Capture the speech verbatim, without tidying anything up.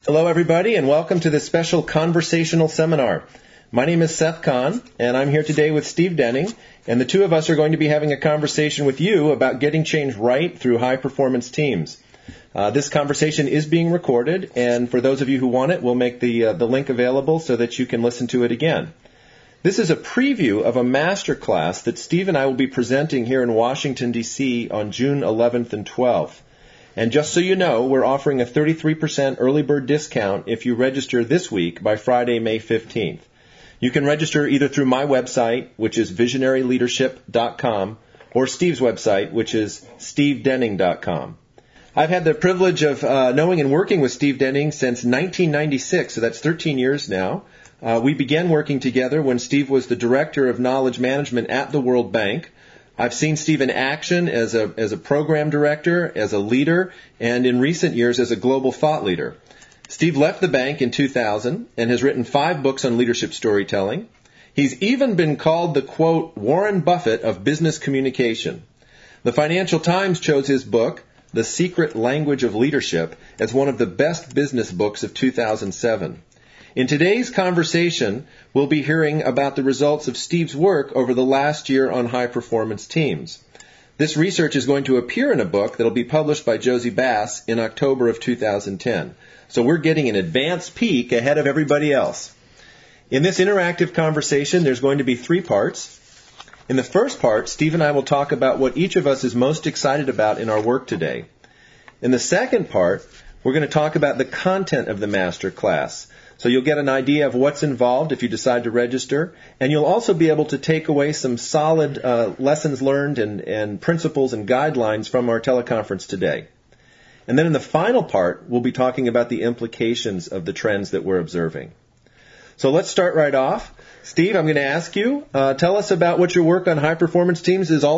Hello, everybody, and welcome to this special conversational seminar. My name is Seth Kahn, and I'm here today with Steve Denning, and the two of us are going to be having a conversation with you about getting change right through high-performance teams. Uh, this conversation is being recorded, and for those of you who want it, we'll make the, uh, the link available so that you can listen to it again. This is a preview of a master class that Steve and I will be presenting here in Washington, D C on June eleventh and twelfth. And just so you know, we're offering a thirty-three percent early bird discount if you register this week by Friday, May fifteenth. You can register either through my website, which is visionary leadership dot com, or Steve's website, which is steve denning dot com. I've had the privilege of uh, knowing and working with Steve Denning since nineteen ninety-six, so that's thirteen years now. Uh, we began working together when Steve was the Director of Knowledge Management at the World Bank. I've seen Steve in action as a as a program director, as a leader, and in recent years as a global thought leader. Steve left the bank in two thousand and has written five books on leadership storytelling. He's even been called the, quote, Warren Buffett of business communication. The Financial Times chose his book, The Secret Language of Leadership, as one of the best business books of two thousand seven. In today's conversation, we'll be hearing about the results of Steve's work over the last year on high-performance teams. This research is going to appear in a book that will be published by Josie Bass in October of two thousand ten. So we're getting an advance peek ahead of everybody else. In this interactive conversation, there's going to be three parts. In the first part, Steve and I will talk about what each of us is most excited about in our work today. In the second part, we're going to talk about the content of the master class. So you'll get an idea of what's involved if you decide to register, and you'll also be able to take away some solid uh, lessons learned and, and principles and guidelines from our teleconference today. And then in the final part, we'll be talking about the implications of the trends that we're observing. So let's start right off. Steve, I'm going to ask you, uh, tell us about what your work on high-performance teams is all